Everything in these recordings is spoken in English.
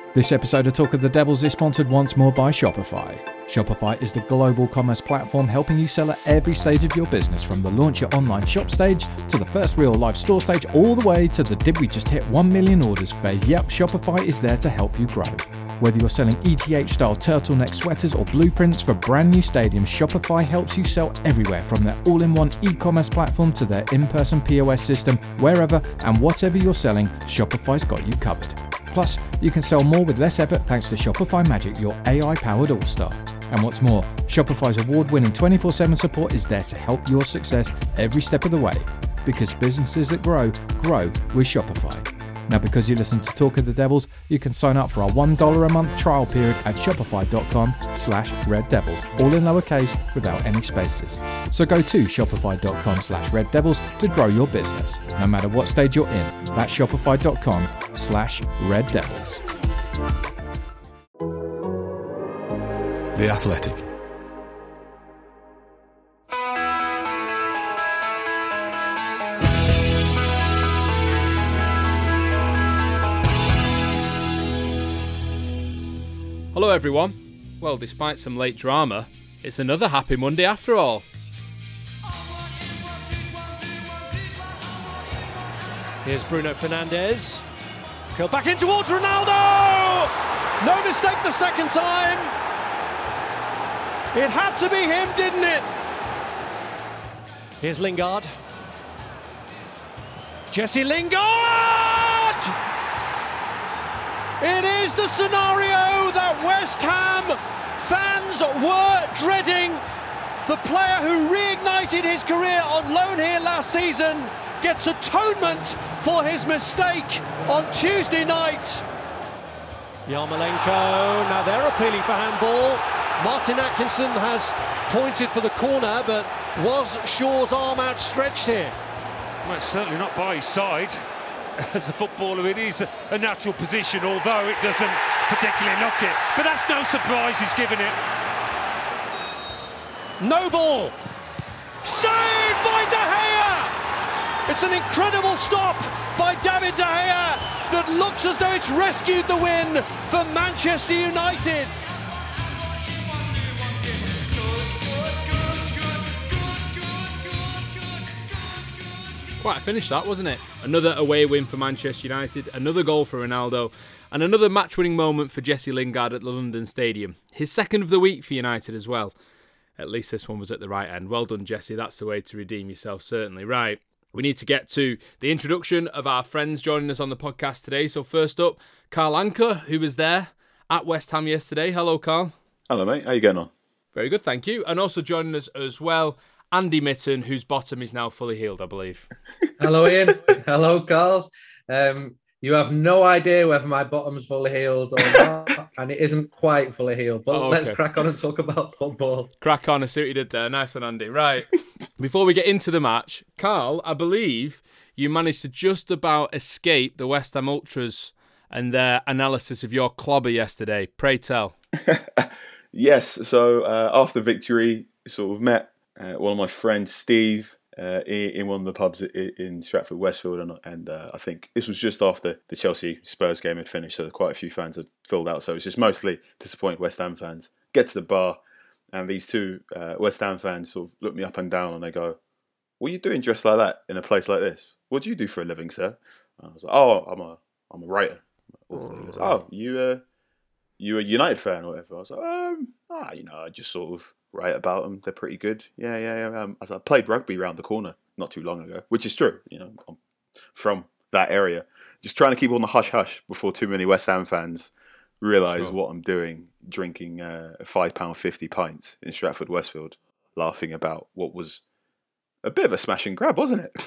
This episode of Talk of the Devils is sponsored once more by Shopify. Shopify is the global commerce platform helping you sell at every stage of your business, from the launch your online shop stage to the first real live store stage, all the way to the did we just hit 1 million orders phase. Yep, Shopify is there to help you grow. Whether you're selling ETH-style turtleneck sweaters or blueprints for brand new stadiums, Shopify helps you sell everywhere, from their all-in-one e-commerce platform to their in-person POS system. Wherever and whatever you're selling, Shopify's got you covered. Plus, you can sell more with less effort thanks to Shopify Magic, your AI-powered all-star. And what's more, Shopify's award-winning 24/7 support is there to help your success every step of the way. Because businesses that grow, grow with Shopify. Now, because you listen to Talk of the Devils, you can sign up for our $1 a month trial period at shopify.com/reddevils, all in lowercase without any spaces. So go to shopify.com/reddevils to grow your business, no matter what stage you're in. That's shopify.com/reddevils. The Athletic. Hello everyone. Well, despite some late drama, it's another happy Monday after all. Here's Bruno Fernandes. Curled back in towards Ronaldo! No mistake the second time. It had to be him, didn't it? Here's Lingard. Jesse Lingard! It is the scenario that West Ham fans were dreading. The player who reignited his career on loan here last season gets atonement for his mistake on Tuesday night. Yarmolenko, now they're appealing for handball. Martin Atkinson has pointed for the corner, but was Shaw's arm outstretched here? Well, it's certainly not by his side. As a footballer, it is a natural position, although it doesn't particularly knock it. But that's no surprise, he's given it. Noble! Saved by De Gea! It's an incredible stop by David De Gea that looks as though it's rescued the win for Manchester United. Quite a finish that, wasn't it? Another away win for Manchester United, another goal for Ronaldo, and another match-winning moment for Jesse Lingard at the London Stadium. His second of the week for United as well. At least this one was at the right end. Well done, Jesse. That's the way to redeem yourself, certainly. Right, we need to get to the introduction of our friends joining us on the podcast today. So first up, Carl Anker, who was there at West Ham yesterday. Hello, Carl. Hello, mate. How you getting on? Very good, thank you. And also joining us as well, Andy Mitten, whose bottom is now fully healed, I believe. Hello, Ian. Hello, Carl. You have no idea whether my bottom's fully healed or not, and it isn't quite fully healed. But let's crack on and talk about football. Crack on, I see what you did there. Nice one, Andy. Right. Before we get into the match, Carl, I believe you managed to just about escape the West Ham Ultras and their analysis of your clobber yesterday. Pray tell. Yes, so after victory, sort of met one of my friends, Steve, in one of the pubs in Stratford Westfield, and I think this was just after the Chelsea Spurs game had finished, so quite a few fans had filled out, so it's just mostly disappointed West Ham fans. Get to the bar, and these two West Ham fans sort of look me up and down, and they go, "What are you doing dressed like that in a place like this? What do you do for a living, sir?" And I was like, "Oh, I'm a writer." "Oh, you a United fan or whatever?" I was like, I just sort of write about them. They're pretty good. Yeah. I played rugby around the corner not too long ago, which is true. I'm from that area. Just trying to keep on the hush-hush before too many West Ham fans realise what I'm doing, drinking £5.50 pints in Stratford Westfield, laughing about what was a bit of a smash and grab, wasn't it?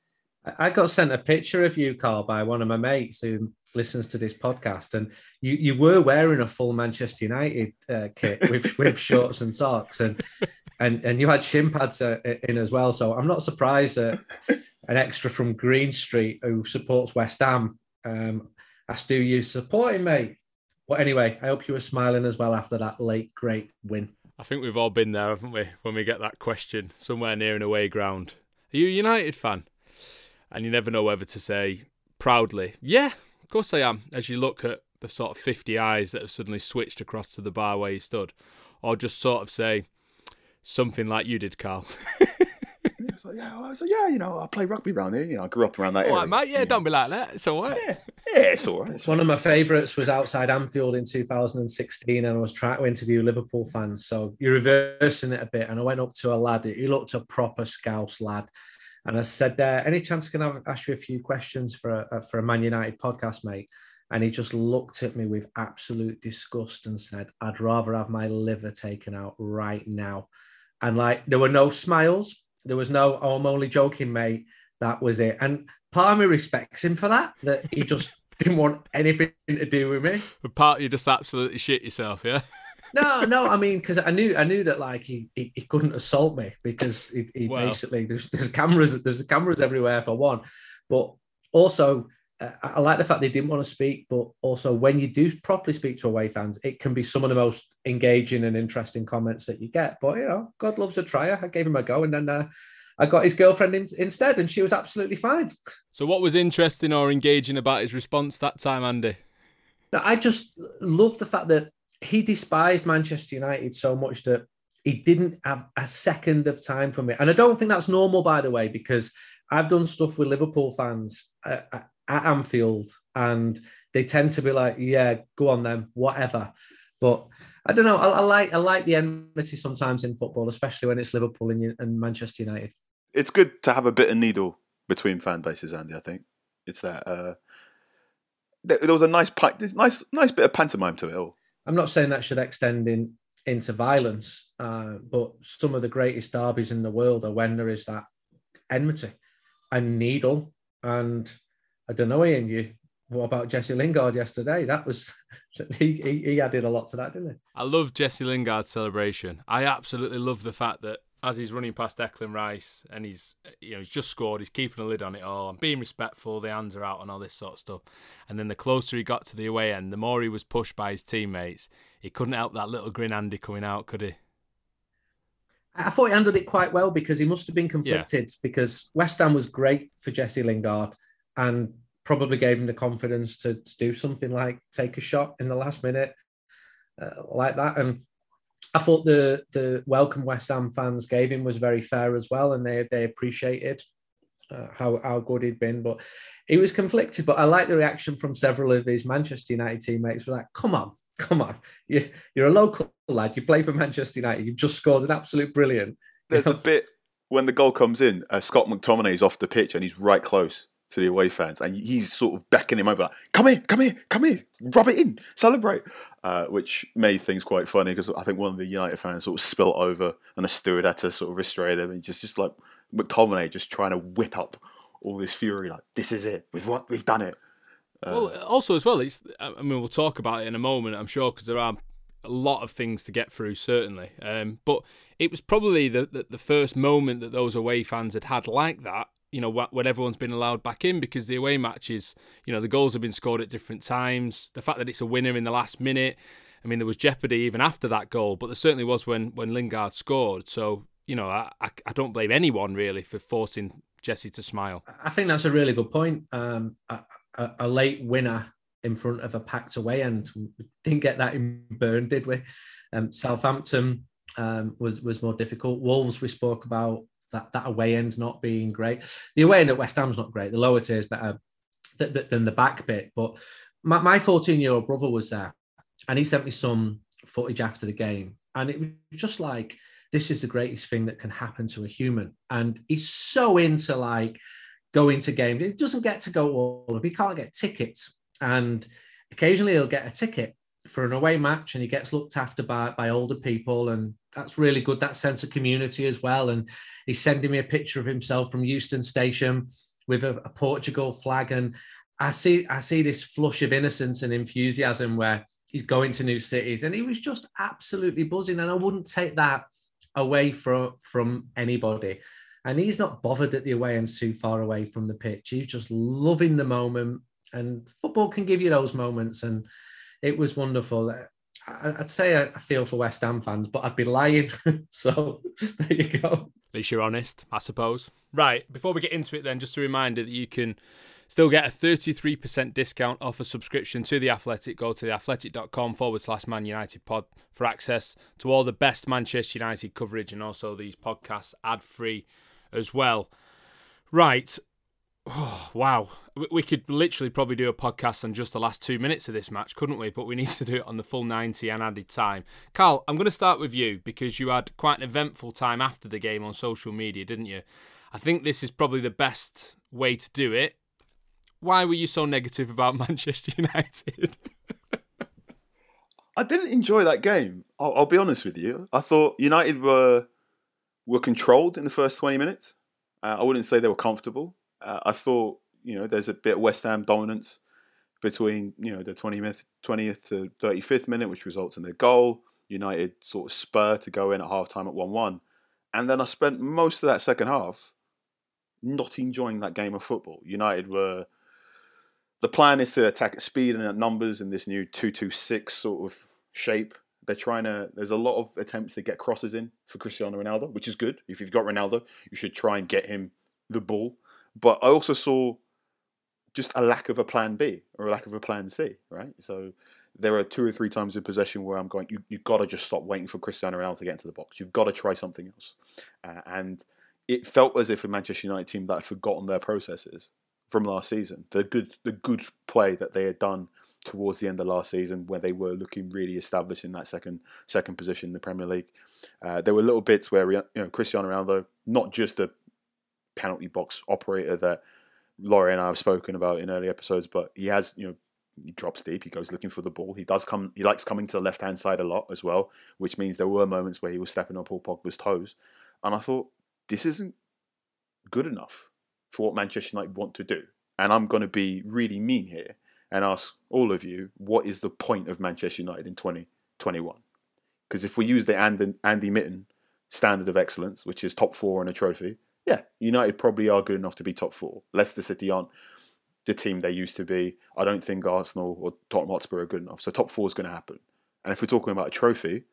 I got sent a picture of you, Carl, by one of my mates who listens to this podcast, and you were wearing a full Manchester United kit with shorts and socks, and you had shin pads in as well. So I'm not surprised that an extra from Green Street who supports West Ham asked who you supporting, mate. But anyway, I hope you were smiling as well after that late great win. I think we've all been there, haven't we, when we get that question somewhere near an away ground. Are you a United fan? And you never know whether to say proudly, yeah, of course I am, as you look at the sort of 50 eyes that have suddenly switched across to the bar where you stood, or just sort of say something like you did, Carl? It's like, I play rugby around here. I grew up around that area. All right, mate. Don't be like that. It's all right. Yeah, it's all right. One of my favourites was outside Anfield in 2016, and I was trying to interview Liverpool fans. So you're reversing it a bit, and I went up to a lad. He looked a proper Scouse lad, and I said, "Any chance can I ask you a few questions for a Man United podcast, mate?" And he just looked at me with absolute disgust and said, "I'd rather have my liver taken out right now." And there were no smiles. There was no, "Oh, I'm only joking, mate." That was it. And part of me respects him for that he just didn't want anything to do with me. But part of you just absolutely shit yourself, yeah? No, I mean, because I knew that he couldn't assault me because he basically there's cameras everywhere for one, but also I like the fact they didn't want to speak. But also when you do properly speak to away fans, it can be some of the most engaging and interesting comments that you get. But God loves a trier. I gave him a go, and then I got his girlfriend instead, and she was absolutely fine. So what was interesting or engaging about his response that time, Andy? I just love the fact that he despised Manchester United so much that he didn't have a second of time for me. And I don't think that's normal, by the way, because I've done stuff with Liverpool fans at Anfield, and they tend to be like, "Yeah, go on then, whatever." But I don't know. I like the enmity sometimes in football, especially when it's Liverpool and Manchester United. It's good to have a bit of needle between fan bases, Andy. I think it's that there was a nice bit of pantomime to it all. I'm not saying that should extend into violence, but some of the greatest derbies in the world are when there is that enmity and needle. And I don't know, Ian, what about Jesse Lingard yesterday? That was he added a lot to that, didn't he? I love Jesse Lingard's celebration. I absolutely love the fact that as he's running past Declan Rice and he's just scored, he's keeping a lid on it all and being respectful, the hands are out and all this sort of stuff. And then the closer he got to the away end, the more he was pushed by his teammates. He couldn't help that little grin, Andy, coming out, could he? I thought he handled it quite well because he must have been conflicted because West Ham was great for Jesse Lingard and probably gave him the confidence to do something like take a shot in the last minute like that. And I thought the welcome West Ham fans gave him was very fair as well, and they appreciated how good he'd been. But he was conflicted. But I like the reaction from several of his Manchester United teammates. Were like, come on. You're a local lad. You play for Manchester United. You've just scored an absolute brilliant. There's a bit when the goal comes in, Scott McTominay's off the pitch and he's right close to the away fans, and he's sort of beckoning him over, like, come here, rub it in, celebrate, which made things quite funny because I think one of the United fans sort of spilt over and a steward had to sort of restrain him, and just like McTominay just trying to whip up all this fury, like, this is it, we've done it. Well, also as well, we'll talk about it in a moment, I'm sure, because there are a lot of things to get through, certainly. But it was probably the first moment that those away fans had like that, when everyone's been allowed back in, because the away matches, the goals have been scored at different times. The fact that it's a winner in the last minute, I mean, there was jeopardy even after that goal, but there certainly was when Lingard scored. So, I don't blame anyone really for forcing Jesse to smile. I think that's a really good point. A late winner in front of a packed away end. We didn't get that in Bern, did we? Southampton was more difficult. Wolves, we spoke about that away end not being great. The away end at West Ham's not great. The lower tier is better than the back bit. But my 14-year-old brother was there, and he sent me some footage after the game, and it was just like, this is the greatest thing that can happen to a human. And he's so into like going to games. He doesn't get to go all of. He can't get tickets, and occasionally he'll get a ticket for an away match, and he gets looked after by older people, and that's really good. That sense of community as well. And he's sending me a picture of himself from Euston Station with a Portugal flag, and I see this flush of innocence and enthusiasm where he's going to new cities, and he was just absolutely buzzing. And I wouldn't take that away from anybody. And he's not bothered that the away end's too far away from the pitch. He's just loving the moment. And football can give you those moments. And it was wonderful. I'd say I feel for West Ham fans, but I'd be lying. So there you go. At least you're honest, I suppose. Right, before we get into it then, just a reminder that you can Still get a 33% discount off a subscription to The Athletic. Go to theathletic.com/Man United pod for access to all the best Manchester United coverage and also these podcasts ad-free as well. Right. Oh, wow. We could literally probably do a podcast on just the last 2 minutes of this match, couldn't we? But we need to do it on the full 90 and added time. Carl, I'm going to start with you because you had quite an eventful time after the game on social media, didn't you? I think this is probably the best way to do it. Why were you so negative about Manchester United? I didn't enjoy that game. I'll be honest with you. I thought United were controlled in the first 20 minutes. I wouldn't say they were comfortable. I thought, there's a bit of West Ham dominance between, the 20th to 35th minute, which results in their goal. United sort of spur to go in at half-time at 1-1. And then I spent most of that second half not enjoying that game of football. United were... The plan is to attack at speed and at numbers in this new 2-2-6 sort of shape. There's a lot of attempts to get crosses in for Cristiano Ronaldo, which is good. If you've got Ronaldo, you should try and get him the ball. But I also saw just a lack of a plan B or a lack of a plan C, right? So there are 2 or 3 times in possession where I'm going, you've got to just stop waiting for Cristiano Ronaldo to get into the box. You've got to try something else. And it felt as if a Manchester United team that had forgotten their processes from last season, the good play that they had done towards the end of last season, where they were looking really established in that second position in the Premier League. There were little bits where Cristiano Ronaldo, not just a penalty box operator that Laurie and I have spoken about in early episodes, but he has he drops deep, he goes looking for the ball. He likes coming to the left hand side a lot as well, which means there were moments where he was stepping on Paul Pogba's toes, and I thought this isn't good enough for what Manchester United want to do. And I'm going to be really mean here and ask all of you, what is the point of Manchester United in 2021? Because if we use the Andy Mitten standard of excellence, which is top 4 and a trophy, yeah, United probably are good enough to be top 4. Leicester City aren't the team they used to be. I don't think Arsenal or Tottenham Hotspur are good enough. So top 4 is going to happen. And if we're talking about a trophy,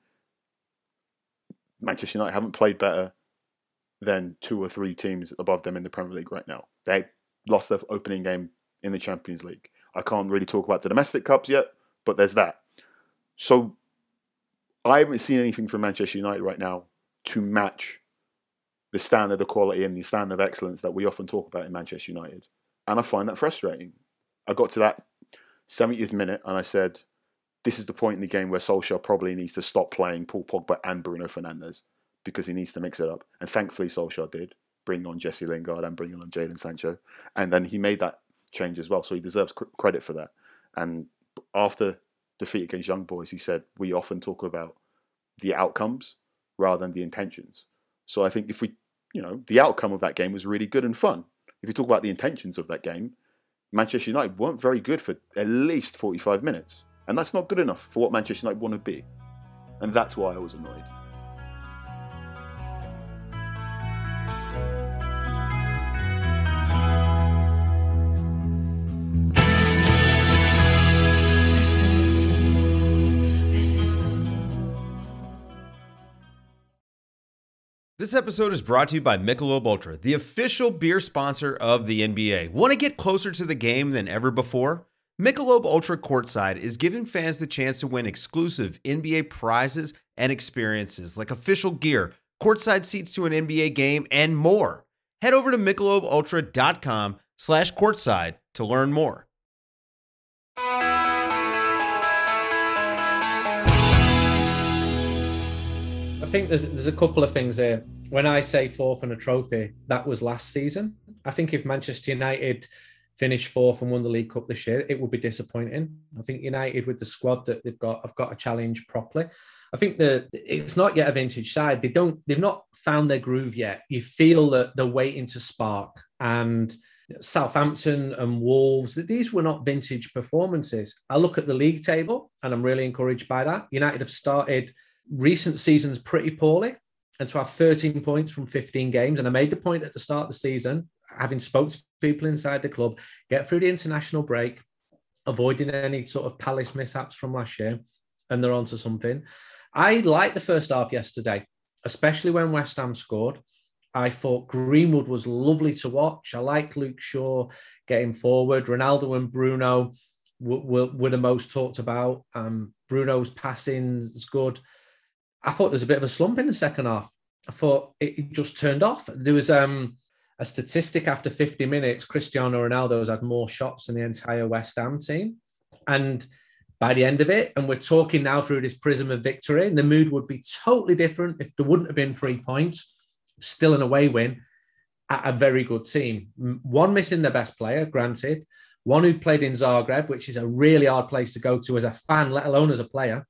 Manchester United haven't played better than 2 or 3 teams above them in the Premier League right now. They lost their opening game in the Champions League. I can't really talk about the domestic cups yet, but there's that. So I haven't seen anything from Manchester United right now to match the standard of quality and the standard of excellence that we often talk about in Manchester United. And I find that frustrating. I got to that 70th minute and I said, this is the point in the game where Solskjaer probably needs to stop playing Paul Pogba and Bruno Fernandes, because he needs to mix it up. And thankfully Solskjaer did, bring on Jesse Lingard and bring on Jadon Sancho. And then he made that change as well. So he deserves credit for that. And after defeat against Young Boys, he said, we often talk about the outcomes rather than the intentions. So I think if we, the outcome of that game was really good and fun. If you talk about the intentions of that game, Manchester United weren't very good for at least 45 minutes. And that's not good enough for what Manchester United want to be. And that's why I was annoyed. This episode is brought to you by Michelob Ultra, the official beer sponsor of the NBA. Want to get closer to the game than ever before? Michelob Ultra Courtside is giving fans the chance to win exclusive NBA prizes and experiences like official gear, courtside seats to an NBA game, and more. Head over to MichelobUltra.com/courtside to learn more. I think there's a couple of things here. When I say 4th and a trophy, that was last season. I think if Manchester United finished 4th and won the League Cup this year, it would be disappointing. I think United, with the squad that they've got, have got to challenge properly. I think that it's not yet a vintage side. They've not found their groove yet. You feel that they're waiting to spark. And Southampton and Wolves, these were not vintage performances. I look at the league table and I'm really encouraged by that. United have started recent seasons pretty poorly, and to have 13 points from 15 games. And I made the point at the start of the season, having spoke to people inside the club, get through the international break, avoiding any sort of Palace mishaps from last year, and they're onto something. I liked the first half yesterday, especially when West Ham scored. I thought Greenwood was lovely to watch. I like Luke Shaw getting forward. Ronaldo and Bruno were the most talked about. Bruno's passing is good. I thought there was a bit of a slump in the second half. I thought it just turned off. There was a statistic after 50 minutes, Cristiano Ronaldo has had more shots than the entire West Ham team. And by the end of it, and we're talking now through this prism of victory, and the mood would be totally different if there wouldn't have been 3 points. Still an away win at a very good team. One missing their best player, granted. One who played in Zagreb, which is a really hard place to go to as a fan, let alone as a player,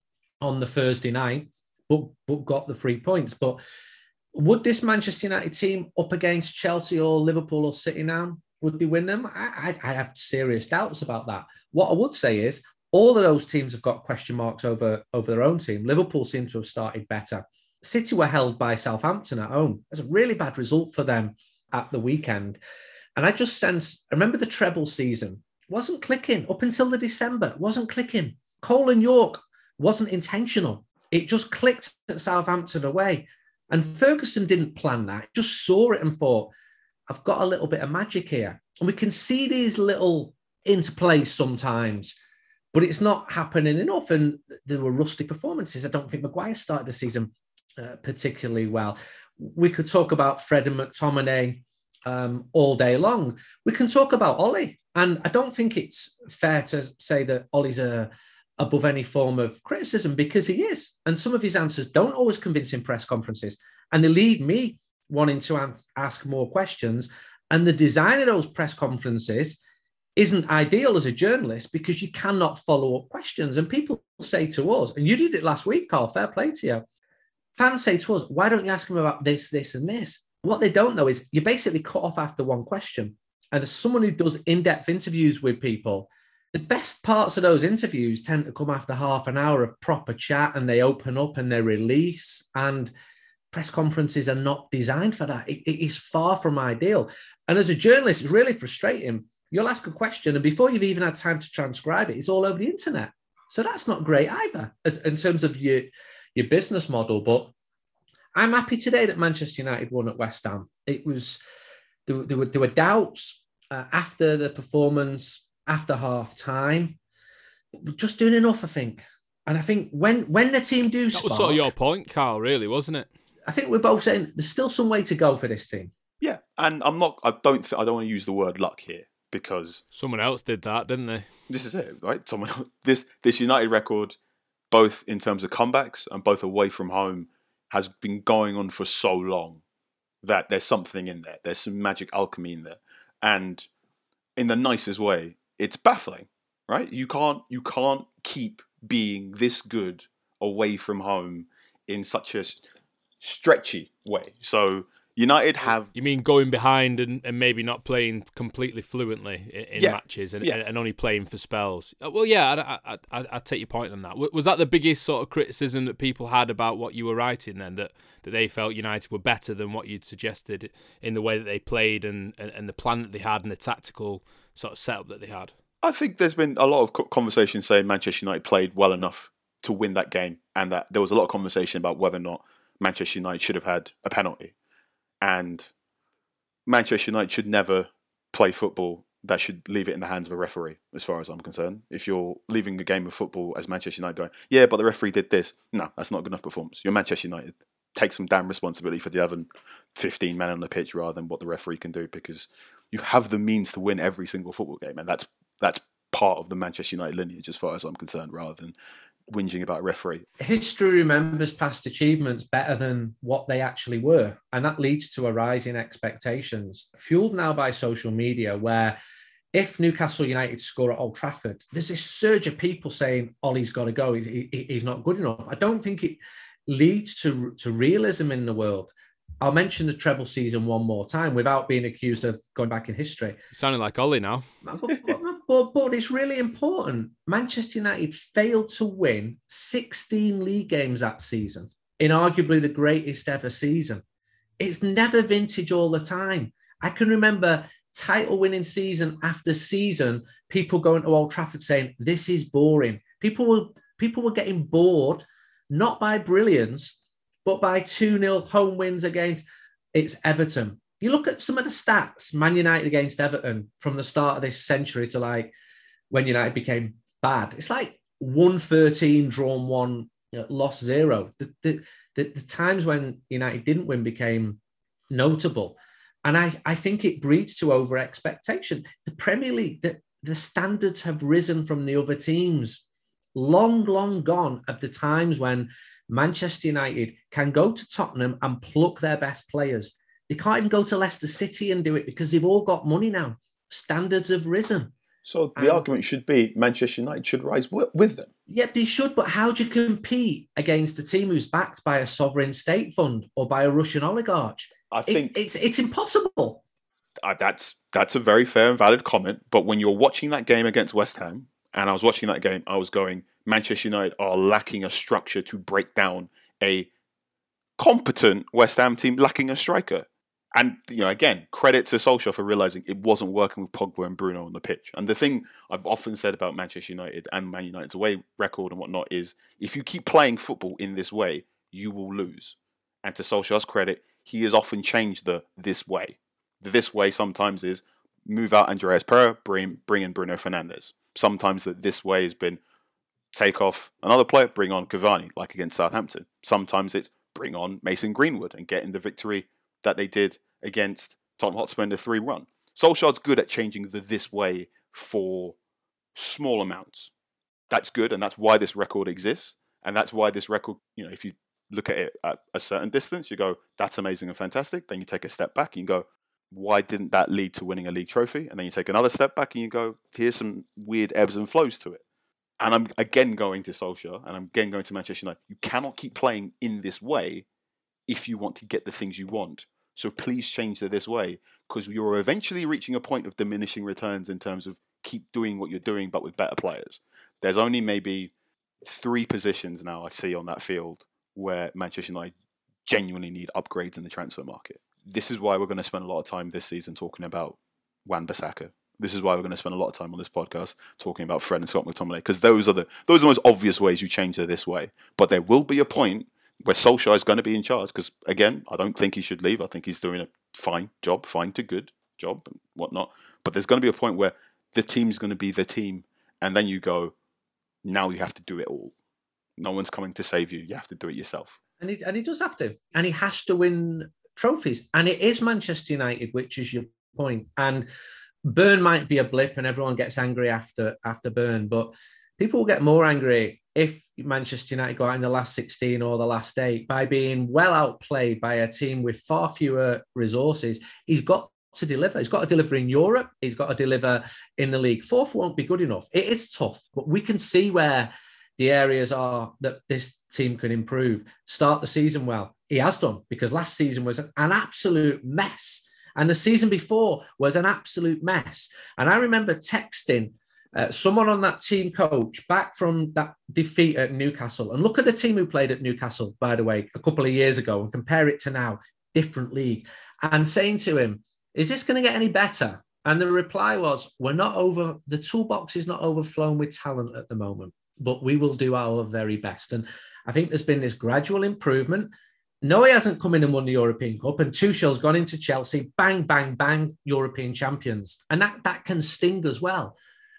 on the Thursday night, but got the 3 points. But would this Manchester United team up against Chelsea or Liverpool or City now, would they win them? I have serious doubts about that. What I would say is all of those teams have got question marks over their own team. Liverpool seem to have started better. City were held by Southampton at home. It's a really bad result for them at the weekend. And I just sense, I remember the treble season wasn't clicking up until the December. It wasn't clicking. Cole and York wasn't intentional. It just clicked at Southampton away. And Ferguson didn't plan that. Just saw it and thought, I've got a little bit of magic here. And we can see these little interplays sometimes, but it's not happening enough. And there were rusty performances. I don't think Maguire started the season particularly well. We could talk about Fred and McTominay all day long. We can talk about Ollie. And I don't think it's fair to say that Ollie's above any form of criticism, because he is. And some of his answers don't always convince in press conferences. And they lead me wanting to ask more questions. And the design of those press conferences isn't ideal as a journalist, because you cannot follow up questions. And people say to us, and you did it last week, Carl, fair play to you. Fans say to us, why don't you ask them about this, this, and this? What they don't know is you're basically cut off after one question. And as someone who does in-depth interviews with people, the best parts of those interviews tend to come after half an hour of proper chat, and they open up and they release. And press conferences are not designed for that. It is far from ideal. And as a journalist, it's really frustrating. You'll ask a question, and before you've even had time to transcribe it, it's all over the internet. So that's not great either, in terms of your business model. But I'm happy today that Manchester United won at West Ham. It was there were doubts after the performance, after half time. Just doing enough, I think. And I think when the team do spark, that was sort of your point, Carl, really, wasn't it? I think we're both saying there's still some way to go for this team. Yeah, and I don't want to use the word luck here, because someone else did that, didn't they? This is it, right? Someone else, this United record, both in terms of comebacks and both away from home, has been going on for so long that there's something in there. There's some magic alchemy in there, and in the nicest way, it's baffling, right? You can't keep being this good away from home in such a stretchy way. So United have... You mean going behind and maybe not playing completely fluently in matches and only playing for spells? Well, yeah, I take your point on that. Was that the biggest sort of criticism that people had about what you were writing then, that they felt United were better than what you'd suggested in the way that they played and the plan that they had and the tactical sort of setup that they had? I think there's been a lot of conversation saying Manchester United played well enough to win that game, and that there was a lot of conversation about whether or not Manchester United should have had a penalty. And Manchester United should never play football that should leave it in the hands of a referee, as far as I'm concerned. If you're leaving a game of football as Manchester United going, yeah, but the referee did this. No, that's not a good enough performance. You're Manchester United. Take some damn responsibility for the other 15 men on the pitch rather than what the referee can do, because you have the means to win every single football game. And that's part of the Manchester United lineage, as far as I'm concerned, rather than whinging about a referee. History remembers past achievements better than what they actually were. And that leads to a rise in expectations, fueled now by social media, where if Newcastle United score at Old Trafford, there's this surge of people saying, Ollie's got to go, he's not good enough. I don't think it leads to realism in the world. I'll mention the treble season one more time without being accused of going back in history. You sounding like Ollie now. But it's really important. Manchester United failed to win 16 league games that season, in arguably the greatest ever season. It's never vintage all the time. I can remember title-winning season after season, people going to Old Trafford saying, this is boring. People were getting bored, not by brilliance, but by 2-0 home wins against it's Everton. You look at some of the stats, Man United against Everton from the start of this century to like when United became bad. It's like 1-13, drawn 1, lost 0. The times when United didn't win became notable. And I think it breeds to over expectation. The Premier League, the standards have risen from the other teams. Long, long gone of the times when Manchester United can go to Tottenham and pluck their best players. They can't even go to Leicester City and do it because they've all got money now. Standards have risen. So the argument should be Manchester United should rise with them. Yeah, they should, but how do you compete against a team who's backed by a sovereign state fund or by a Russian oligarch? I think it's impossible. That's a very fair and valid comment. But when you're watching that game against West Ham, and I was watching that game, I was going, Manchester United are lacking a structure to break down a competent West Ham team lacking a striker. And, again, credit to Solskjaer for realising it wasn't working with Pogba and Bruno on the pitch. And the thing I've often said about Manchester United and Man United's away record and whatnot is if you keep playing football in this way, you will lose. And to Solskjaer's credit, he has often changed this way. The this way sometimes is move out Andreas Pereira, bring in Bruno Fernandes. Sometimes this way has been take off another player, bring on Cavani, like against Southampton. Sometimes it's bring on Mason Greenwood and get in the victory that they did against Tottenham Hotspur in the 3-1. Solskjaer's good at changing this way for small amounts. That's good, and that's why this record exists. And that's why this record, if you look at it at a certain distance, you go, that's amazing and fantastic. Then you take a step back and you go, why didn't that lead to winning a league trophy? And then you take another step back and you go, here's some weird ebbs and flows to it. And I'm again going to Solskjaer, and I'm again going to Manchester United. You cannot keep playing in this way if you want to get the things you want. So please change to this way, because you're eventually reaching a point of diminishing returns in terms of keep doing what you're doing, but with better players. There's only maybe 3 positions now I see on that field where Manchester United genuinely need upgrades in the transfer market. This is why we're going to spend a lot of time this season talking about Wan-Bissaka. This is why we're going to spend a lot of time on this podcast talking about Fred and Scott McTominay, because those are the most obvious ways you change to this way. But there will be a point where Solskjaer is going to be in charge, because, again, I don't think he should leave. I think he's doing a fine to good job and whatnot. But there's going to be a point where the team's going to be the team, and then you go, now you have to do it all. No one's coming to save you. You have to do it yourself. And he does have to. And he has to win trophies. And it is Manchester United, which is your point. And Burn might be a blip and everyone gets angry after Burn, but people will get more angry if Manchester United go out in the last 16 or the last 8 by being well outplayed by a team with far fewer resources. He's got to deliver. He's got to deliver in Europe. He's got to deliver in the league. 4th won't be good enough. It is tough, but we can see where the areas are that this team can improve. Start the season well. He has done, because last season was an absolute mess. And the season before was an absolute mess. And I remember texting someone on that team coach back from that defeat at Newcastle. And look at the team who played at Newcastle, by the way, a couple of years ago, and compare it to now, different league. And saying to him, is this going to get any better? And the reply was, the toolbox is not overflowing with talent at the moment, but we will do our very best. And I think there's been this gradual improvement. No, he hasn't come in and won the European Cup, and Tuchel's gone into Chelsea, bang, bang, bang, European champions. And that can sting as well.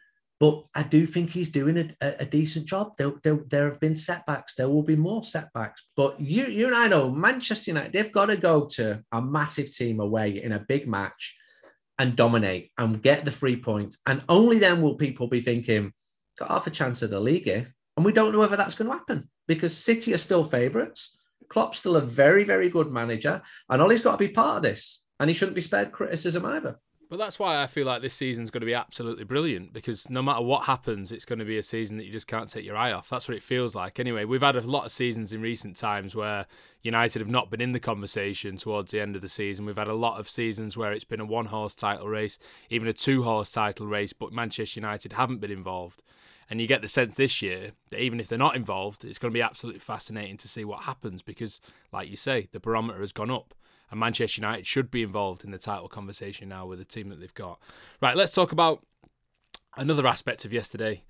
But I do think he's doing a decent job. There have been setbacks. There will be more setbacks. But you and I know, Manchester United, they've got to go to a massive team away in a big match and dominate and get the 3 points. And only then will people be thinking, got half a chance of the league here. And we don't know whether that's going to happen, because City are still favourites. Klopp's still a very, very good manager, and Ollie's got to be part of this, and he shouldn't be spared criticism either. But that's why I feel like this season's going to be absolutely brilliant, because no matter what happens, it's going to be a season that you just can't take your eye off. That's what it feels like. Anyway, we've had a lot of seasons in recent times where United have not been in the conversation towards the end of the season. We've had a lot of seasons where it's been a 1-horse title race, even a 2-horse title race, but Manchester United haven't been involved. And you get the sense this year that even if they're not involved, it's going to be absolutely fascinating to see what happens, because, like you say, the barometer has gone up. And Manchester United should be involved in the title conversation now with the team that they've got. Right, let's talk about another aspect of yesterday.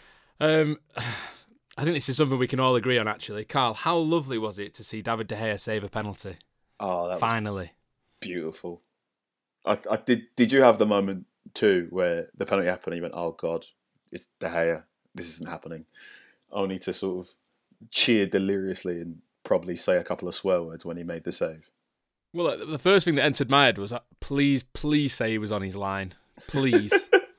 I think this is something we can all agree on, actually. Carl, how lovely was it to see David De Gea save a penalty? Oh, that finally. beautiful. I did you have the moment too where the penalty happened and you went, oh God, it's De Gea, this isn't happening, only to sort of cheer deliriously and probably say a couple of swear words when he made the save? Well, the first thing that entered my head was, please say he was on his line. Please.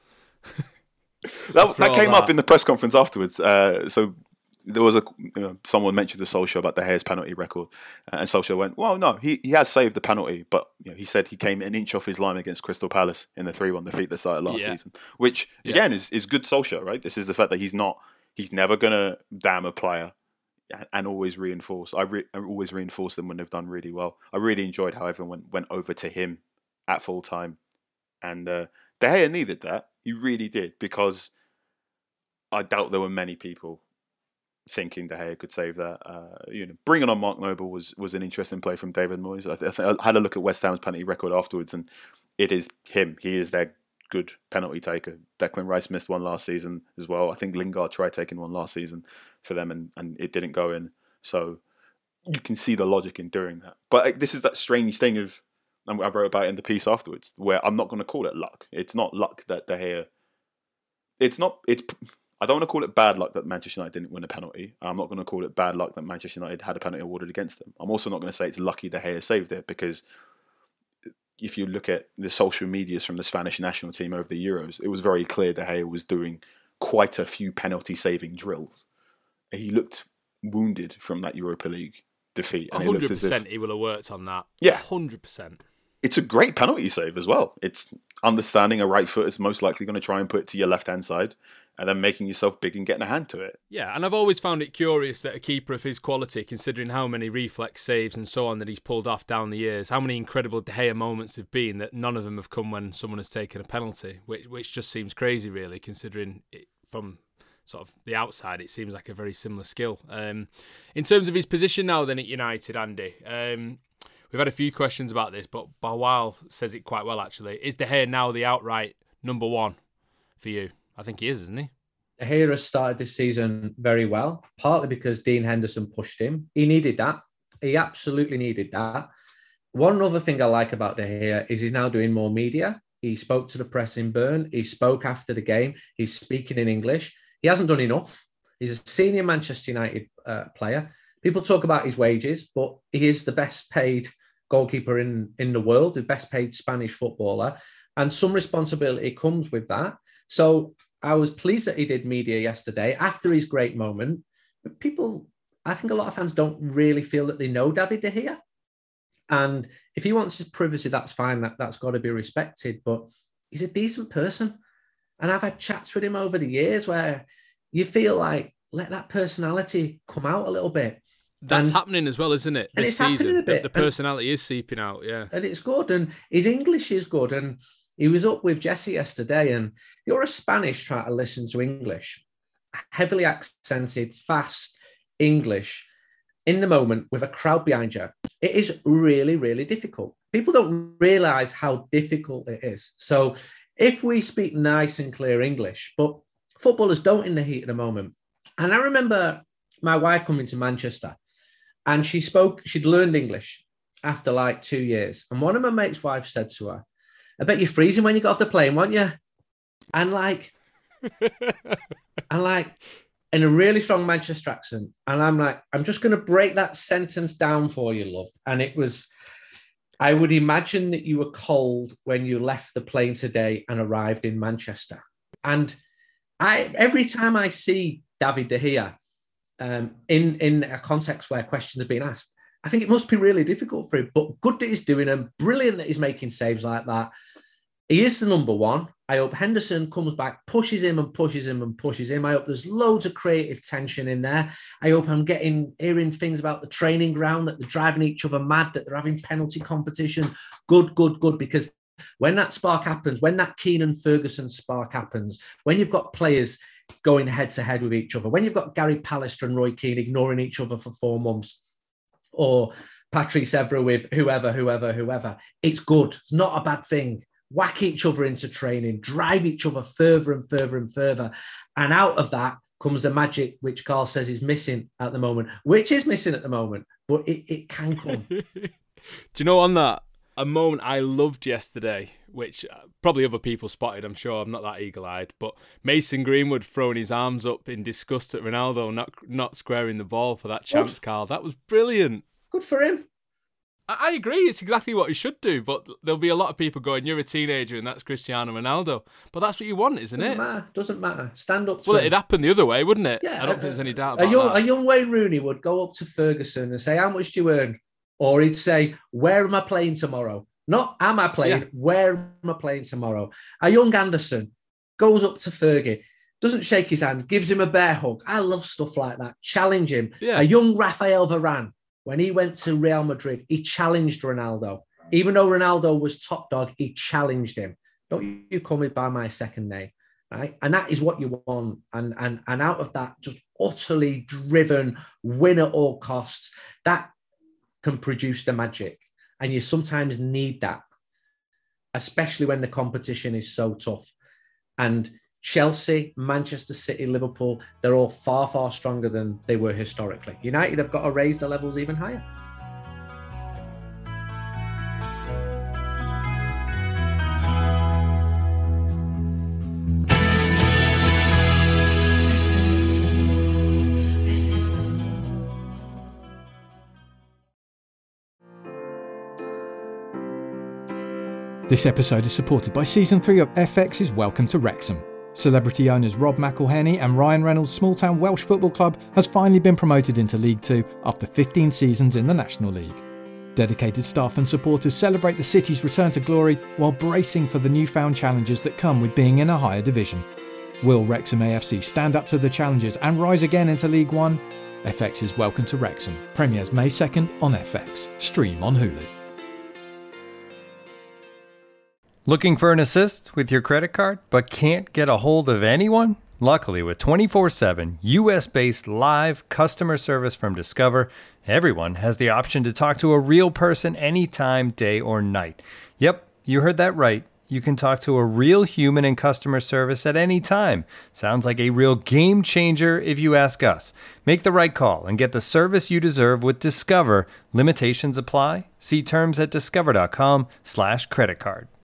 that came up in the press conference afterwards. So there was someone mentioned the Solskjaer about De Gea's penalty record, and Solskjaer went, well, no, he has saved the penalty, but he said he came an inch off his line against Crystal Palace in the 3-1 defeat that started last season, which again is good Solskjaer, right? This is the fact that he's never going to damn a player and always reinforce. I always reinforce them when they've done really well. I really enjoyed how everyone went over to him at full time, and De Gea needed that. He really did, because I doubt there were many people thinking De Gea could save that. Bringing on Mark Noble was an interesting play from David Moyes. I had a look at West Ham's penalty record afterwards, and it is him. He is their good penalty taker. Declan Rice missed one last season as well. I think Lingard tried taking one last season for them, and it didn't go in. So you can see the logic in doing that. But this is that strange thing of, and I wrote about it in the piece afterwards, where I'm not going to call it luck. It's not luck that De Gea. I don't want to call it bad luck that Manchester United didn't win a penalty. I'm not going to call it bad luck that Manchester United had a penalty awarded against them. I'm also not going to say it's lucky De Gea saved it, because if you look at the social medias from the Spanish national team over the Euros, it was very clear De Gea was doing quite a few penalty-saving drills. He looked wounded from that Europa League defeat. And 100% he will have worked on that. Yeah. 100%. It's a great penalty save as well. It's understanding a right foot is most likely going to try and put it to your left-hand side, and then making yourself big and getting a hand to it. Yeah, and I've always found it curious that a keeper of his quality, considering how many reflex saves and so on that he's pulled off down the years, how many incredible De Gea moments have been, that none of them have come when someone has taken a penalty, which just seems crazy, really, considering it, from sort of the outside, it seems like a very similar skill. In terms of his position now then at United, Andy, we've had a few questions about this, but Bawal says it quite well, actually. Is De Gea now the outright number one for you? I think he is, isn't he? De Gea has started this season very well, partly because Dean Henderson pushed him. He needed that. He absolutely needed that. One other thing I like about De Gea is he's now doing more media. He spoke to the press in Bern. He spoke after the game. He's speaking in English. He hasn't done enough. He's a senior Manchester United player. People talk about his wages, but he is the best paid goalkeeper in the world, the best paid Spanish footballer. And some responsibility comes with that. So I was pleased that he did media yesterday after his great moment. But people, I think a lot of fans don't really feel that they know David De Gea. And if he wants his privacy, that's fine. That's got to be respected. But he's a decent person. And I've had chats with him over the years where you feel like, let that personality come out a little bit. That's happening as well, isn't it? And it's happening a bit. The personality is seeping out, yeah. And it's good. And his English is good. And he was up with Jesse yesterday. And you're a Spanish trying to listen to English. Heavily accented, fast English in the moment with a crowd behind you. It is really, really difficult. People don't realise how difficult it is. So if we speak nice and clear English, but footballers don't in the heat of the moment. And I remember my wife coming to Manchester, and she'd learned English after like 2 years. And one of my mates' wives said to her, I bet you're freezing when you got off the plane, weren't you? And like in a really strong Manchester accent. And I'm like, I'm just going to break that sentence down for you, love. And it was, I would imagine that you were cold when you left the plane today and arrived in Manchester. And every time I see David De Gea, in a context where questions are being asked, I think it must be really difficult for him, but good that he's doing them. Brilliant that he's making saves like that. He is the number one. I hope Henderson comes back, pushes him and pushes him and pushes him. I hope there's loads of creative tension in there. I hope I'm hearing things about the training ground, that they're driving each other mad, that they're having penalty competition. Good, because when that spark happens, when that Keenan Ferguson spark happens, when you've got players going head-to-head with each other, when you've got Gary Pallister and Roy Keane ignoring each other for 4 months, or Patrice Evra with whoever, it's good. It's not a bad thing. Whack each other into training, drive each other further and further and further. And out of that comes the magic, which Carl says is missing at the moment, but it can come. Do you know on that, A moment I loved yesterday, which probably other people spotted, I'm sure, I'm not that eagle-eyed, but Mason Greenwood throwing his arms up in disgust at Ronaldo not squaring the ball for that chance, Carl. That was brilliant. Good for him. I agree, it's exactly what he should do, but there'll be a lot of people going, you're a teenager and that's Cristiano Ronaldo. But that's what you want, isn't it? Doesn't matter. Stand up to Well, him. it'd happen the other way, wouldn't it? Yeah, I don't think there's any doubt about that. A young Wayne Rooney would go up to Ferguson and say, how much do you earn? Or he'd say, where am I playing tomorrow? Not am I playing, where am I playing tomorrow? A young Anderson goes up to Fergie, doesn't shake his hand, gives him a bear hug. I love stuff like that. Challenge him. Yeah. A young Rafael Varane, when he went to Real Madrid, he challenged Ronaldo. Even though Ronaldo was top dog, he challenged him. Don't you call me by my second name, right? And that is what you want. And out of that, just utterly driven, win at all costs, that can produce the magic. And you sometimes need that, especially when the competition is so tough. And Chelsea, Manchester City, Liverpool, they're all far, far stronger than they were historically. United have got to raise the levels even higher. This episode is supported by Season 3 of FX's Welcome to Wrexham. Celebrity owners Rob McElhenney and Ryan Reynolds' small-town Welsh football club has finally been promoted into League 2 after 15 seasons in the National League. Dedicated staff and supporters celebrate the city's return to glory while bracing for the newfound challenges that come with being in a higher division. Will Wrexham AFC stand up to the challenges and rise again into League 1? FX's Welcome to Wrexham premieres May 2nd on FX. Stream on Hulu. Looking for an assist with your credit card, but can't get a hold of anyone? Luckily, with 24/7 US-based live customer service from Discover, everyone has the option to talk to a real person anytime, day or night. Yep, you heard that right. You can talk to a real human in customer service at any time. Sounds like a real game changer if you ask us. Make the right call and get the service you deserve with Discover. Limitations apply. See terms at discover.com/creditcard.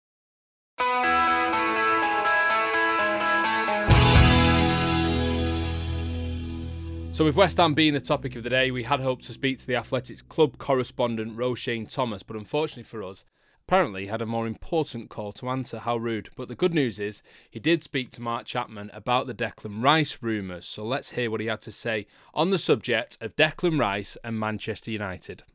So with West Ham being the topic of the day, we had hoped to speak to the Athletics club correspondent Roshane Thomas, but unfortunately for us, apparently he had a more important call to answer. How rude. But the good news is, he did speak to Mark Chapman about the Declan Rice rumours, so let's hear what he had to say on the subject of Declan Rice and Manchester United.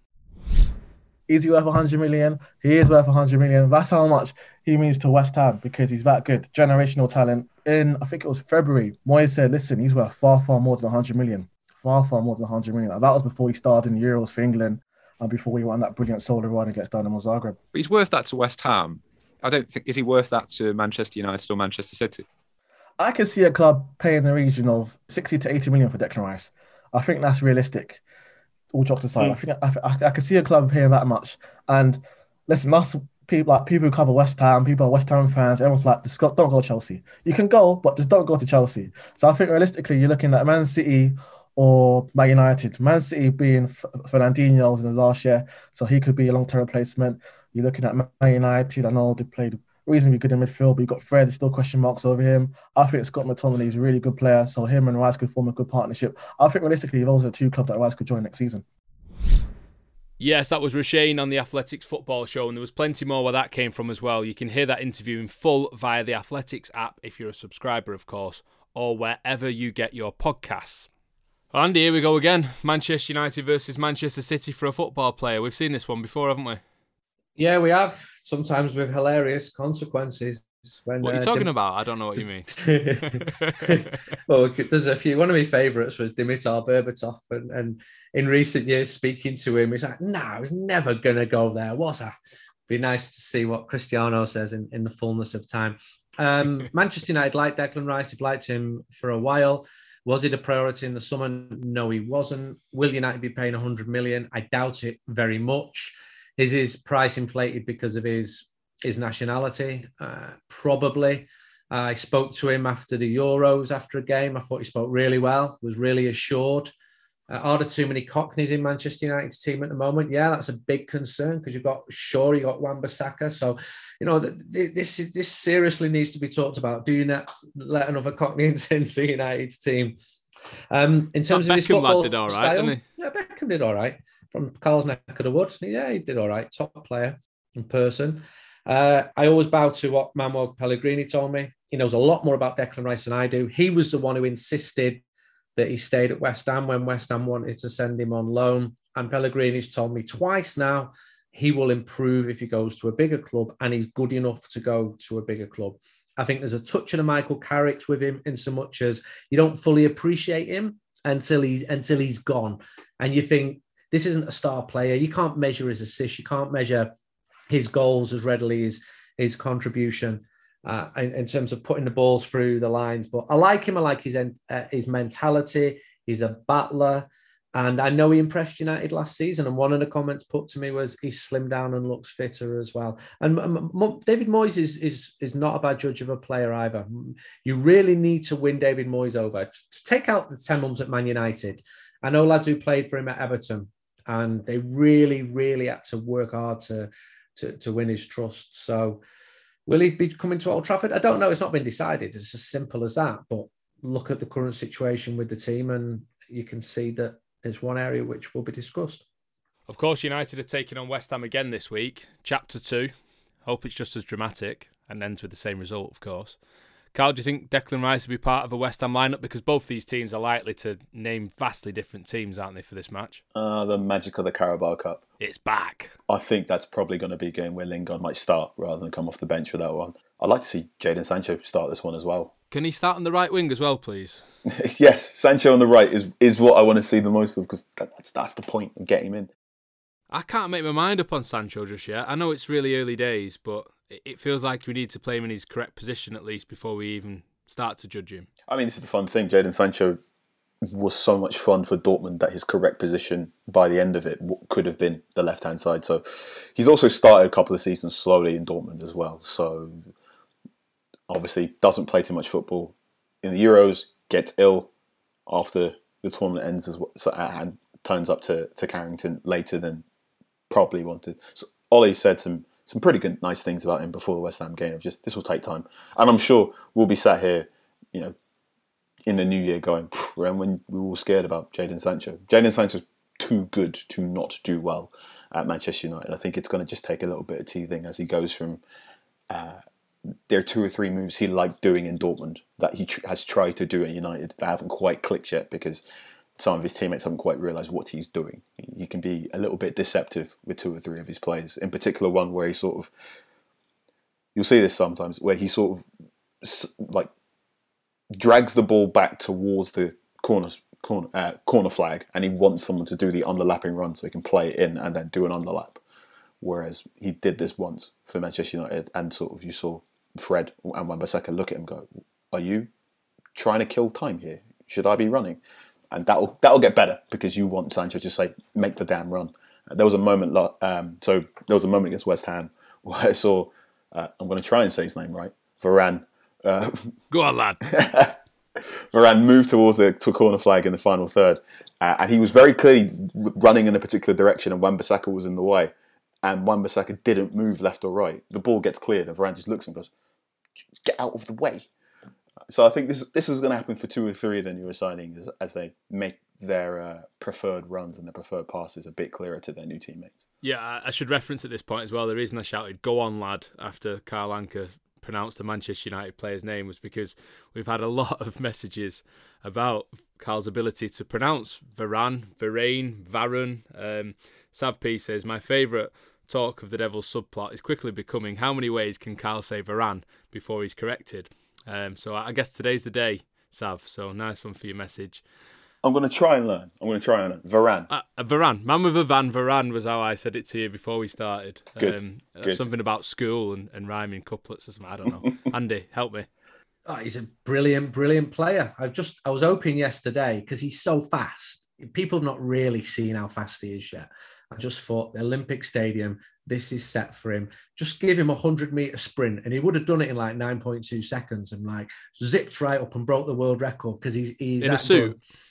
Is he worth 100 million? He is worth 100 million. That's how much he means to West Ham because he's that good. Generational talent. In, I think it was February, Moyes said, listen, he's worth far, far more than 100 million. Far, far more than 100 million. And that was before he started in the Euros for England and before he won that brilliant solo run against Dynamo Zagreb. But he's worth that to West Ham. I don't think, is he worth that to Manchester United or Manchester City? I can see a club paying the region of 60 to 80 million for Declan Rice. I think that's realistic. All jokes aside, I can see a club paying that much. And listen, us people who cover West Ham, people are West Ham fans, everyone's like, just don't go to Chelsea. You can go, but just don't go to Chelsea. So I think realistically, you're looking at Man City or Man United. Man City being Fernandinho in the last year, so he could be a long-term replacement. You're looking at Man United. I know they played reasonably good in midfield, but you've got Fred, there's still question marks over him. I think Scott McTominay is a really good player, so him and Rice could form a good partnership. I think realistically, those are two clubs that Rice could join next season. Yes, that was Roshane on the Athletics Football Show, and there was plenty more where that came from as well. You can hear that interview in full via the Athletics app if you're a subscriber, of course, or wherever you get your podcasts. Andy, here we go again. Manchester United versus Manchester City for a football player. We've seen this one before, haven't we? Yeah, we have. Sometimes with hilarious consequences. When, what are you talking about? I don't know what you mean. Well, there's a few. One of my favourites was Dimitar Berbatov, and in recent years, speaking to him, he's like, "No, I was never gonna go there. Was I?" Be nice to see what Cristiano says in the fullness of time. Manchester United liked Declan Rice. They've liked him for a while. Was it a priority in the summer? No, he wasn't. Will United be paying 100 million? I doubt it very much. Is his price inflated because of his nationality? Probably. I spoke to him after the Euros, after a game. I thought he spoke really well, was really assured. Are there too many Cockneys in Manchester United's team at the moment? Yeah, that's a big concern because you've got Shaw, you've got Wan-Bissaka. So, this seriously needs to be talked about. Do you not let another Cockney into United's team? In terms of his football did all right, style, didn't he? Yeah, Beckham did all right. From Carl's neck of the wood. Yeah, he did all right. Top player in person. I always bow to what Manuel Pellegrini told me. He knows a lot more about Declan Rice than I do. He was the one who insisted that he stayed at West Ham when West Ham wanted to send him on loan. And Pellegrini's told me twice now he will improve if he goes to a bigger club, and he's good enough to go to a bigger club. I think there's a touch of a Michael Carrick with him in so much as you don't fully appreciate him until he's gone. And you think, this isn't a star player. You can't measure his assists. You can't measure his goals as readily as his contribution. In terms of putting the balls through the lines. But I like him. I like his mentality. He's a battler. And I know he impressed United last season. And one of the comments put to me was he's slimmed down and looks fitter as well. And David Moyes is not a bad judge of a player either. You really need to win David Moyes over. To take out the 10 months at Man United. I know lads who played for him at Everton, and they really, really had to work hard to win his trust. So, will he be coming to Old Trafford? I don't know. It's not been decided. It's as simple as that. But look at the current situation with the team, and you can see that there's one area which will be discussed. Of course, United are taking on West Ham again this week. Chapter 2. Hope it's just as dramatic and ends with the same result, of course. Carl, do you think Declan Rice will be part of a West Ham lineup? Because both these teams are likely to name vastly different teams, aren't they, for this match? The magic of the Carabao Cup. It's back. I think that's probably going to be a game where Lingard might start rather than come off the bench for that one. I'd like to see Jadon Sancho start this one as well. Can he start on the right wing as well, please? Yes, Sancho on the right is what I want to see the most of, because that's the point of getting him in. I can't make my mind up on Sancho just yet. I know it's really early days, but it feels like we need to play him in his correct position at least before we even start to judge him. I mean, this is the fun thing. Jadon Sancho was so much fun for Dortmund that his correct position by the end of it could have been the left-hand side. So he's also started a couple of seasons slowly in Dortmund as well. So obviously doesn't play too much football in the Euros, gets ill after the tournament ends as well, and turns up to Carrington later than probably wanted. So Ollie said some pretty good, nice things about him before the West Ham game of just, this will take time. And I'm sure we'll be sat here, in the new year going, when we were all scared about Jadon Sancho. Jadon Sancho's too good to not do well at Manchester United. I think it's going to just take a little bit of teething as he goes from... there are 2 or 3 moves he liked doing in Dortmund that he has tried to do at United that haven't quite clicked yet because some of his teammates haven't quite realised what he's doing. He can be a little bit deceptive with 2 or 3 of his players. In particular, one where he sort of... You'll see this sometimes, where he sort of drags the ball back towards the corner flag, and he wants someone to do the underlapping run so he can play it in and then do an underlap. Whereas he did this once for Manchester United, and sort of you saw Fred and Wan-Bissaka look at him and go, are you trying to kill time here? Should I be running? And that'll get better because you want Sancho to say, make the damn run. There was a moment against West Ham where I saw, I'm going to try and say his name right, Varane. Go on, lad. Varane moved towards the corner flag in the final third, and he was very clearly running in a particular direction, and Wan-Bissaka was in the way. And Wan-Bissaka didn't move left or right. The ball gets cleared, and Varane just looks and goes, "Get out of the way." So I think this is going to happen for 2 or 3 of the newer signings as they make their preferred runs and their preferred passes a bit clearer to their new teammates. Yeah, I should reference at this point as well, the reason I shouted "Go on, lad" after Carl Anka pronounced the Manchester United player's name was because we've had a lot of messages about Carl's ability to pronounce Varane. Sav P says, my favourite talk of the Devil's subplot is quickly becoming how many ways can Carl say Varane before he's corrected. So I guess today's the day, Sav. So nice one for your message. I'm going to try and learn. Varane. Varane. Man with a van, Varane was how I said it to you before we started. Good. Something about school and rhyming couplets or something. I don't know. Andy, help me. Oh, he's a brilliant, brilliant player. I was hoping yesterday, because he's so fast. People have not really seen how fast he is yet. I just thought the Olympic Stadium, this is set for him. Just give him a 100-metre sprint, and he would have done it in 9.2 seconds and zipped right up and broke the world record because he's in a suit.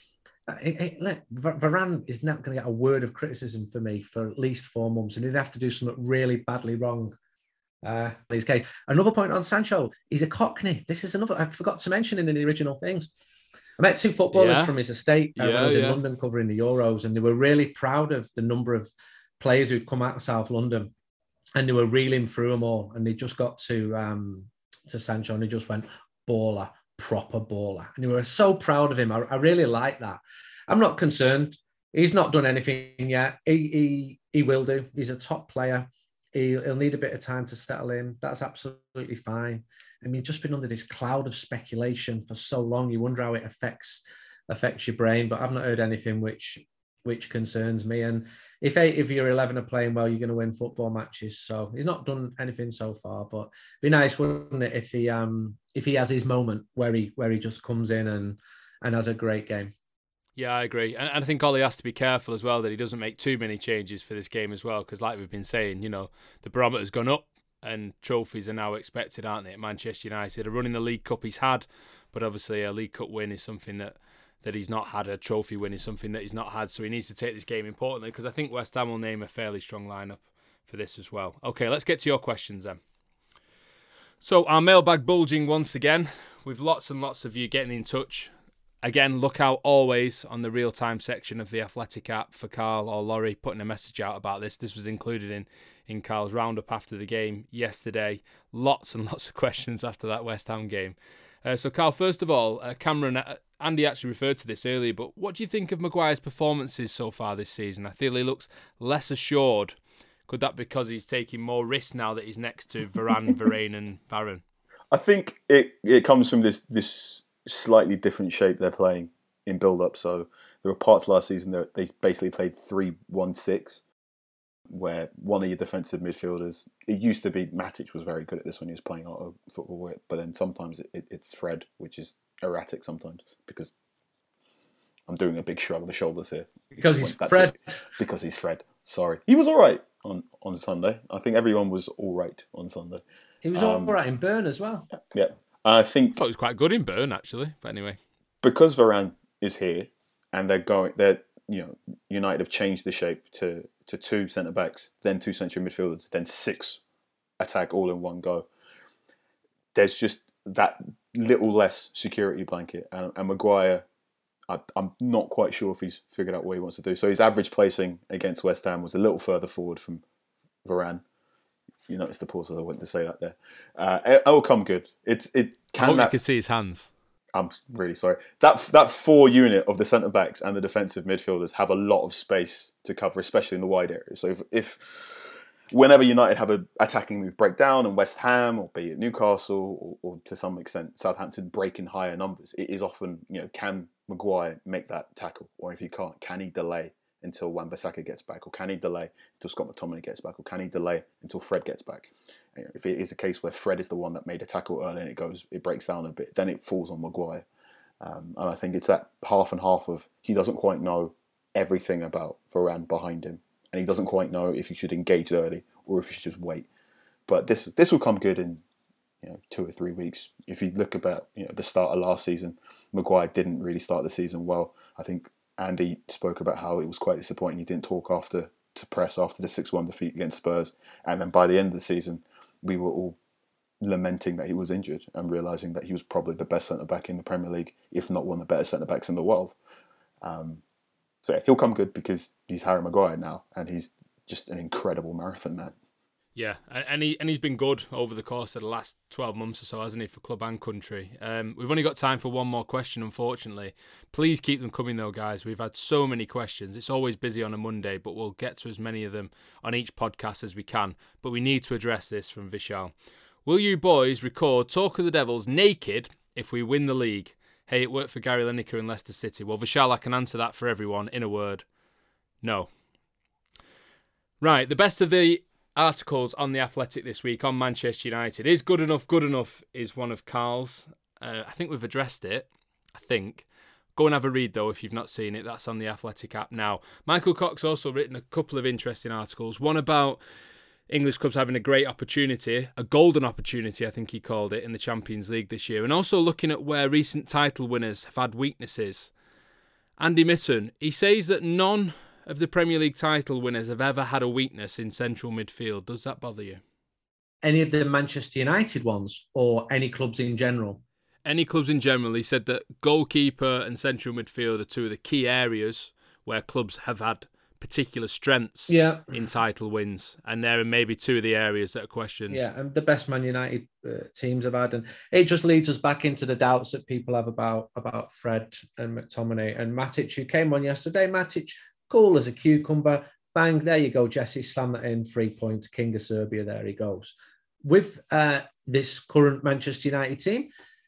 Look, Varane is not going to get a word of criticism for me for at least 4 months, and he'd have to do something really badly wrong in his case. Another point on Sancho, he's a Cockney. This is another I forgot to mention in the original things. I met 2 footballers from his estate when I was in London covering the Euros, and they were really proud of the number of players who'd come out of South London, and they were reeling through them all, and they just got to Sancho, and they just went baller. Proper baller, and we were so proud of him. I really like that. I'm not concerned. He's not done anything yet. He will do. He's a top player. He'll need a bit of time to settle in. That's absolutely fine. I mean, just been under this cloud of speculation for so long. You wonder how it affects your brain. But I've not heard anything which concerns me. And if your 11 are playing well, you're going to win football matches. So he's not done anything so far. But it'd be nice, wouldn't it, if he has his moment where he just comes in and has a great game. Yeah, I agree. And I think Ollie has to be careful as well that he doesn't make too many changes for this game as well, because like we've been saying, the barometer's gone up and trophies are now expected, aren't they, at Manchester United. A run in the League Cup he's had, but obviously a League Cup win is something that he's not had. A trophy win is something that he's not had, so he needs to take this game importantly, because I think West Ham will name a fairly strong lineup for this as well. Okay, let's get to your questions then. So our mailbag bulging once again, with lots and lots of you getting in touch. Again, look out always on the real-time section of the Athletic app for Carl or Laurie putting a message out about this. This was included in Carl's roundup after the game yesterday. Lots and lots of questions after that West Ham game. So Carl, first of all, Cameron, Andy actually referred to this earlier, but what do you think of Maguire's performances so far this season? I feel he looks less assured. Could that be because he's taking more risks now that he's next to Varane, Varane and Varane? I think it comes from this slightly different shape they're playing in build-up. So there were parts last season that they basically played 3-1-6, where one of your defensive midfielders, it used to be Matic was very good at this when he was playing out of football, but then sometimes it's Fred, which is erratic sometimes, because I'm doing a big shrug of the shoulders here. Because he's Fred. Because he's Fred. Sorry. He was all right on Sunday. I think everyone was all right on Sunday. He was all right in Bern as well. Yeah. I thought he was quite good in Bern, actually. But anyway, because Varane is here and United have changed the shape to 2 centre backs, then 2 central midfielders, then 6 attack all in one go. There's just that little less security blanket, and Maguire, I'm not quite sure if he's figured out what he wants to do. So his average placing against West Ham was a little further forward from Varane. You noticed the pause as I went to say that there. It will come good. I hope you can see his hands. I'm really sorry. That 4 unit of the centre backs and the defensive midfielders have a lot of space to cover, especially in the wide areas. So if whenever United have an attacking move break down, and West Ham, or be it Newcastle, or to some extent Southampton break in higher numbers, it is often, can Maguire make that tackle? Or if he can't, can he delay until Wan-Bissaka gets back? Or can he delay until Scott McTominay gets back? Or can he delay until Fred gets back? If it is a case where Fred is the one that made a tackle early and it breaks down a bit, then it falls on Maguire. And I think it's that half and half of he doesn't quite know everything about Varane behind him, and he doesn't quite know if he should engage early or if he should just wait. But this will come good in 2 or 3 weeks. If you look about the start of last season, Maguire didn't really start the season well. I think Andy spoke about how it was quite disappointing he didn't talk after the 6-1 defeat against Spurs, and then by the end of the season we were all lamenting that he was injured and realising that he was probably the best centre-back in the Premier League, if not one of the better centre-backs in the world. So yeah, he'll come good because he's Harry Maguire now, and he's just an incredible marathon man. Yeah, and he's been good over the course of the last 12 months or so, hasn't he, for club and country. We've only got time for one more question, unfortunately. Please keep them coming, though, guys. We've had so many questions. It's always busy on a Monday, but we'll get to as many of them on each podcast as we can. But we need to address this from Vishal. Will you boys record Talk of the Devils naked if we win the league? Hey, it worked for Gary Lineker in Leicester City. Well, Vishal, I can answer that for everyone in a word. No. Right, the best of the articles on The Athletic this week on Manchester United. Is good enough is one of Carl's. I think we've addressed it. I think. Go and have a read, though, if you've not seen it. That's on the Athletic app now. Michael Cox also written a couple of interesting articles. One about English clubs having a great opportunity, a golden opportunity, I think he called it, in the Champions League this year. And also looking at where recent title winners have had weaknesses. Andy Mitten, he says that none of the Premier League title winners have ever had a weakness in central midfield. Does that bother you? Any of the Manchester United ones or any clubs in general? Any clubs in general. He said that goalkeeper and central midfield are two of the key areas where clubs have had particular strengths in title wins, and there are maybe two of the areas that are questioned. Yeah, and the best Man United teams have had, and it just leads us back into the doubts that people have about Fred and McTominay and Matic, who came on yesterday. Matic, cool as a cucumber, bang, there you go, Jesse, slam that in, 3 points, King of Serbia, there he goes. With this current Manchester United team,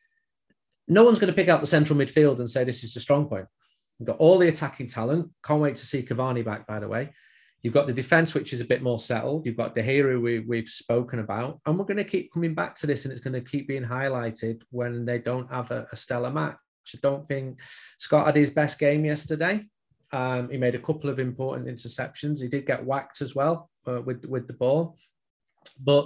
no one's going to pick out the central midfield and say this is the strong point. You've got all the attacking talent. Can't wait to see Cavani back, by the way. You've got the defence, which is a bit more settled. You've got De Gea, who we've spoken about. And we're going to keep coming back to this, and it's going to keep being highlighted when they don't have a stellar match. I don't think Scott had his best game yesterday. He made a couple of important interceptions. He did get whacked as well with the ball. But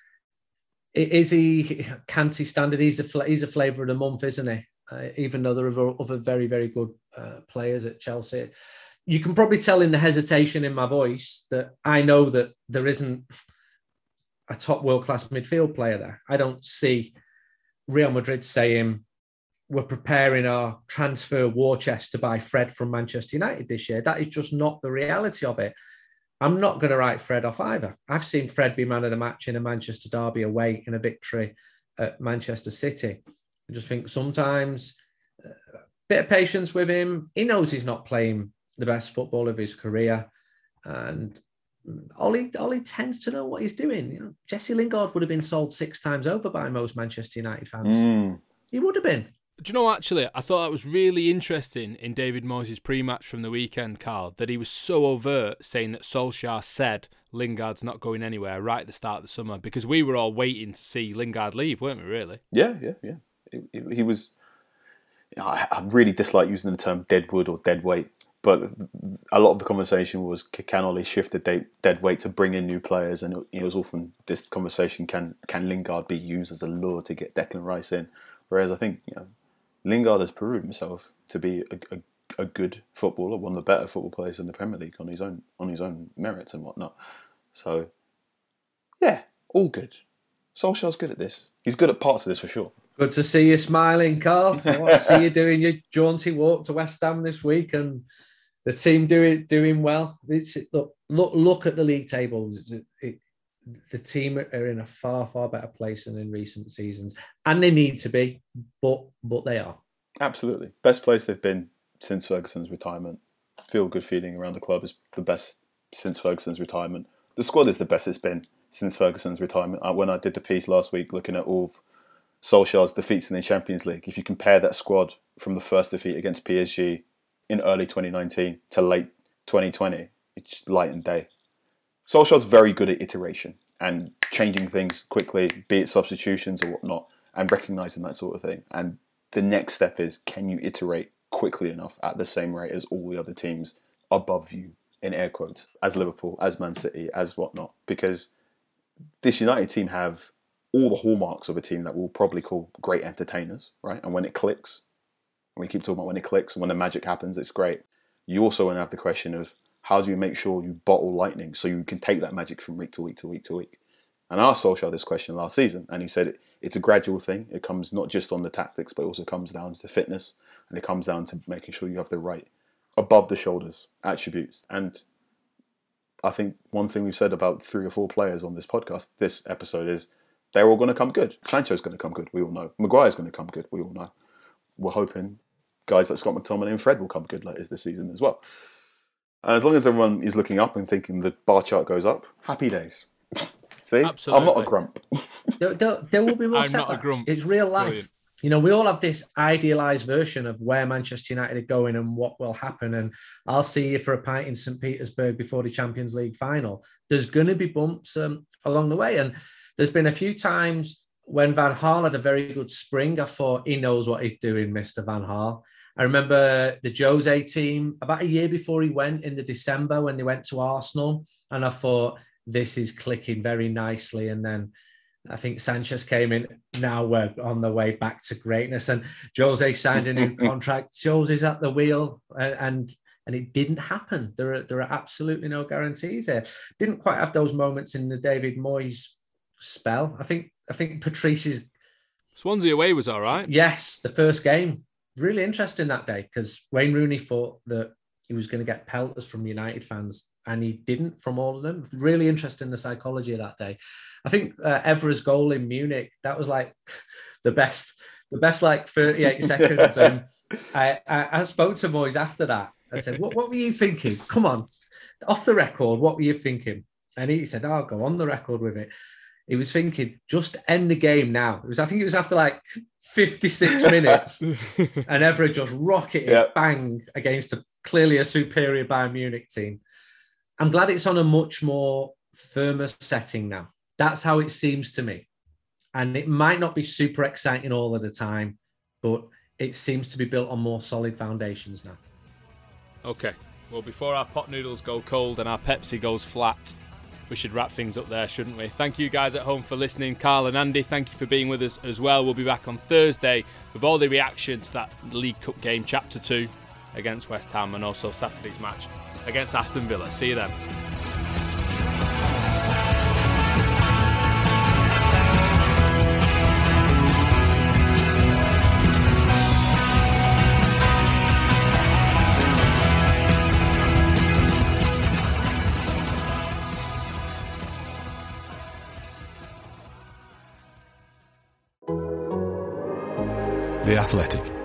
is he, can't he standard? He's a flavour of the month, isn't he? Even though there are other very, very good players at Chelsea. You can probably tell in the hesitation in my voice that I know that there isn't a top world-class midfield player there. I don't see Real Madrid saying, we're preparing our transfer war chest to buy Fred from Manchester United this year. That is just not the reality of it. I'm not going to write Fred off either. I've seen Fred be man of the match in a Manchester derby away in a victory at Manchester City. I just think sometimes a bit of patience with him. He knows he's not playing the best football of his career, and Ollie tends to know what he's doing. You know, Jesse Lingard would have been sold 6 times over by most Manchester United fans. He would have been. Do you know, actually, I thought that was really interesting in David Moyes' pre-match from the weekend, Carl, that he was so overt saying that Solskjaer said Lingard's not going anywhere right at the start of the summer, because we were all waiting to see Lingard leave, weren't we, really? Yeah. He was... You know, I really dislike using the term deadwood or dead weight, but a lot of the conversation was, can Ollie shift the dead weight to bring in new players? And it was often this conversation, can Lingard be used as a lure to get Declan Rice in? Whereas I think, you know, Lingard has proved himself to be a good footballer, one of the better football players in the Premier League on his own merits and whatnot. So, yeah, all good. Solskjaer's good at this. He's good at parts of this for sure. Good to see you smiling, Carl. I want to see you doing your jaunty walk to West Ham this week, and the team doing well. Look at the league tables. The team are in a far, far better place than in recent seasons, and they need to be, but they are. Absolutely. Best place they've been since Ferguson's retirement. Feel good feeling around the club is the best since Ferguson's retirement. The squad is the best it's been since Ferguson's retirement. When I did the piece last week looking at all of Solskjaer's defeats in the Champions League, if you compare that squad from the first defeat against PSG in early 2019 to late 2020, it's light and day. Solskjaer's very good at iteration and changing things quickly, be it substitutions or whatnot, and recognising that sort of thing. And the next step is, can you iterate quickly enough at the same rate as all the other teams above you, in air quotes, as Liverpool, as Man City, as whatnot? Because this United team have all the hallmarks of a team that we'll probably call great entertainers, right? And when it clicks, and we keep talking about when it clicks, and when the magic happens, it's great. You also want to have the question of, how do you make sure you bottle lightning so you can take that magic from week to week to week to week? And I asked Solskjaer this question last season, and he said it's a gradual thing. It comes not just on the tactics, but it also comes down to fitness, and it comes down to making sure you have the right above-the-shoulders attributes. And I think one thing we've said about 3 or 4 players on this podcast, this episode, is they're all going to come good. Sancho's going to come good, we all know. Maguire's going to come good, we all know. We're hoping guys like Scott McTominay and Fred will come good later this season as well. And as long as everyone is looking up and thinking the bar chart goes up, happy days. See? Absolutely. I'm not a grump. There will be more I'm setbacks. not a grump. It's real life. Brilliant. You know, we all have this idealised version of where Manchester United are going and what will happen. And I'll see you for a pint in St. Petersburg before the Champions League final. There's going to be bumps along the way. And there's been a few times when Van Gaal had a very good spring. I thought, he knows what he's doing, Mr. Van Gaal. I remember the Jose team about a year before he went in the December when they went to Arsenal. And I thought, this is clicking very nicely. And then I think Sanchez came in. Now we're on the way back to greatness. And Jose signed a new contract. Jose's at the wheel, and it didn't happen. There are absolutely no guarantees here. Didn't quite have those moments in the David Moyes spell. I think Patrice's Swansea away was all right. Yes, the first game. Really interesting that day because Wayne Rooney thought that he was going to get pelters from United fans, and he didn't from all of them. Really interesting, the psychology of that day. I think Evra's goal in Munich, that was like the best like 38 seconds. And I spoke to Moyes after that. I said, what were you thinking? Come on, off the record, what were you thinking? And he said, I'll go on the record with it. He was thinking, just end the game now. I think it was after like 56 minutes, and Evra just rocketed bang against clearly a superior Bayern Munich team. I'm glad it's on a much more firmer setting now. That's how it seems to me. And it might not be super exciting all of the time, but it seems to be built on more solid foundations now. Okay, well, before our pot noodles go cold and our Pepsi goes flat, we should wrap things up there, shouldn't we? Thank you guys at home for listening. Carl and Andy, thank you for being with us as well. We'll be back on Thursday with all the reaction to that League Cup game, Chapter 2 against West Ham, and also Saturday's match against Aston Villa. See you then. The Athletic.